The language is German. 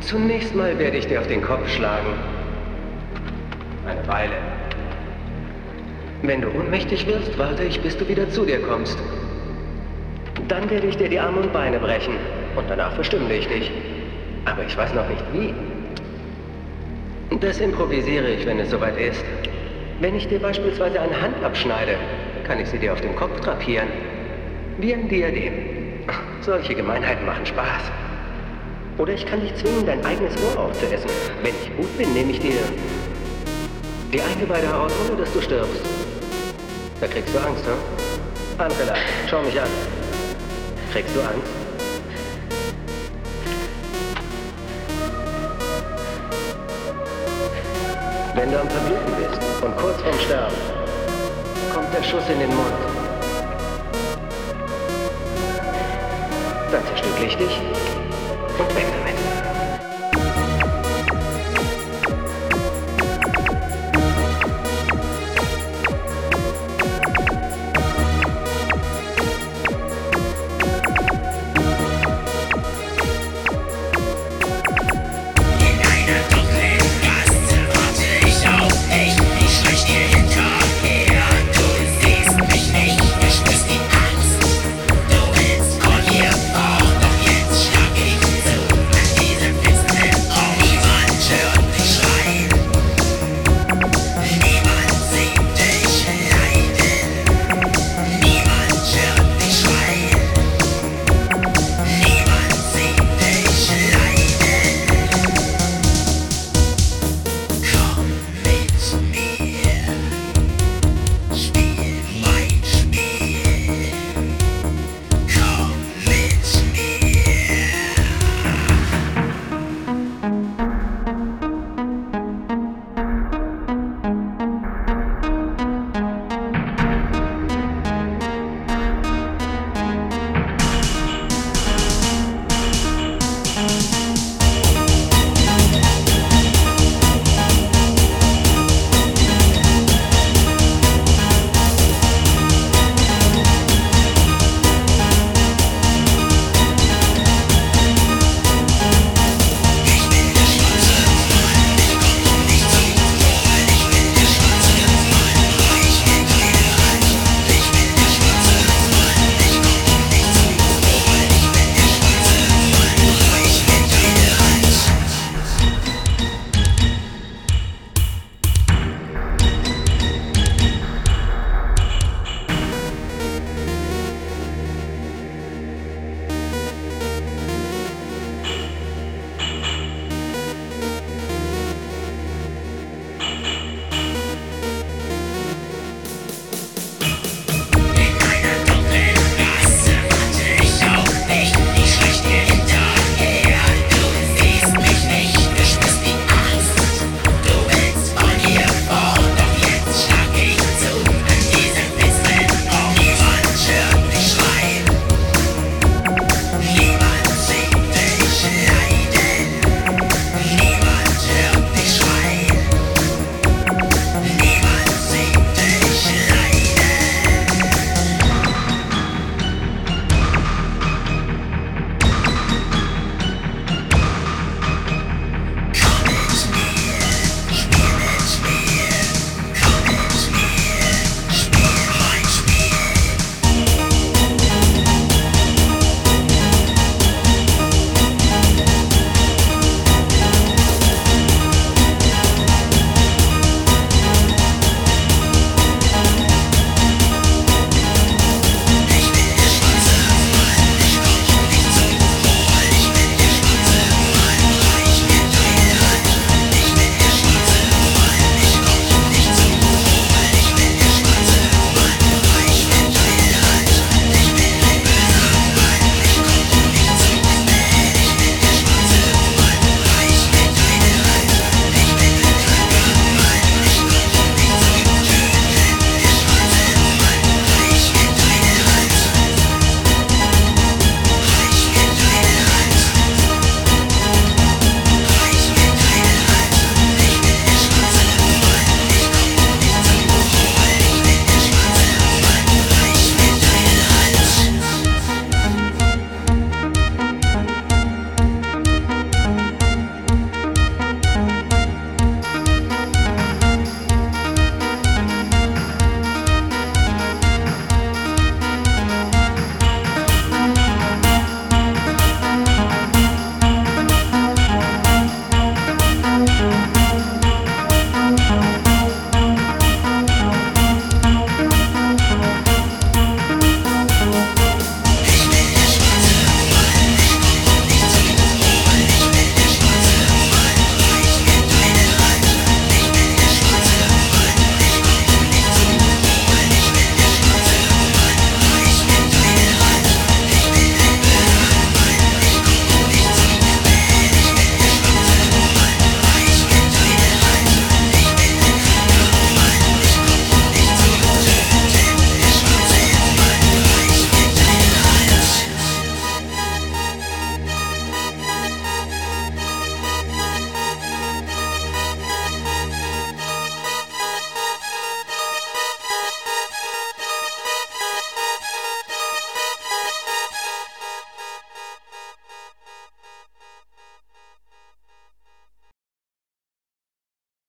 Zunächst mal werde ich dir auf den Kopf schlagen. Eine Weile. Wenn du ohnmächtig wirst, warte ich, bis du wieder zu dir kommst. Dann werde ich dir die Arme und Beine brechen. Und danach verstümmle ich dich. Aber ich weiß noch nicht wie. Das improvisiere ich, wenn es soweit ist. Wenn ich dir beispielsweise eine Hand abschneide, kann ich sie dir auf den Kopf drapieren. Wie ein Diadem. Solche Gemeinheiten machen Spaß. Oder ich kann dich zwingen, dein eigenes Ohr aufzuessen. Wenn ich gut bin, nehme ich dir die Eingeweide aus, ohne dass du stirbst. Da kriegst du Angst, hm? Angela, schau mich an. Kriegst du Angst? Wenn du am Verbluten bist und kurz vorm Sterben, kommt der Schuss in den Mund. Dann zerstückle ich dich